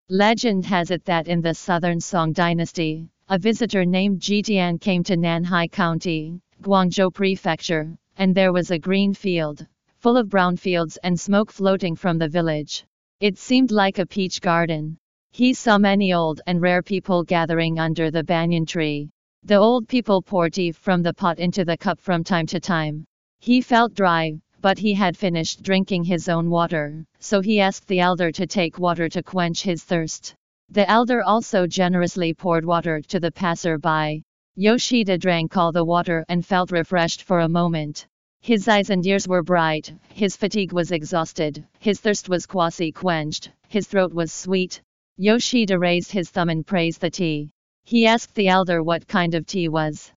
Legend has it that in the southern Song dynasty, a visitor named Jitian came to Nanhai County, Guangzhou Prefecture, and there was a green field, full of brown fields and smoke floating from the village. It seemed like a peach garden. He saw many old and rare people gathering under the banyan tree. The old people poured tea from the pot into the cup from time to time. He felt dry, but he had finished drinking his own water, so he asked the elder to take water to quench his thirst. The elder also generously poured water to the passer-by. Yoshida drank all the water and felt refreshed for a moment. His eyes and ears were bright, his fatigue was exhausted, his thirst was quasi-quenched, his throat was sweet. Yoshida raised his thumb and praised the tea. He asked the elder what kind of tea was.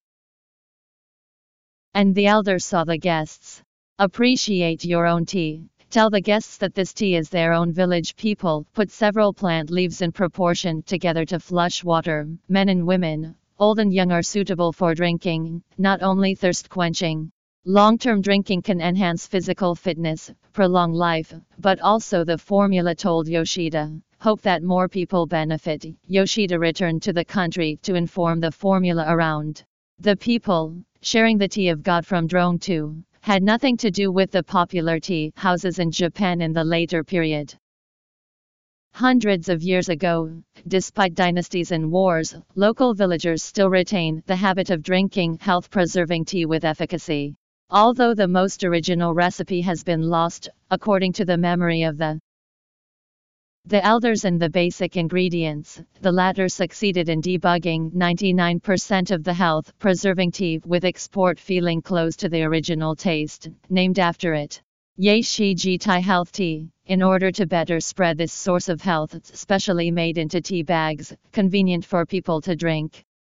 And the elder saw the guests. Appreciate your own tea. Tell the guests that this tea is their own village people. Put several plant leaves in proportion together to flush water. Men and women, old and young are suitable for drinking, not only thirst quenching. Long-term drinking can enhance physical fitness, prolong life, but also the formula told Yoshida. Hope that more people benefit. Yoshida returned to the country to inform the formula around. The people, sharing the tea of God from Drone 2, had nothing to do with the popular tea houses in Japan in the later period. Hundreds of years ago, despite dynasties and wars, local villagers still retain the habit of drinking health-preserving tea with efficacy. Although the most original recipe has been lost, according to the memory of the elders and the basic ingredients, the latter succeeded in debugging 99% of the health-preserving tea with export feeling close to the original taste, named after it. Yeshi Jitai Health Tea. In order to better spread this source of health, it's specially made into tea bags, convenient for people to drink.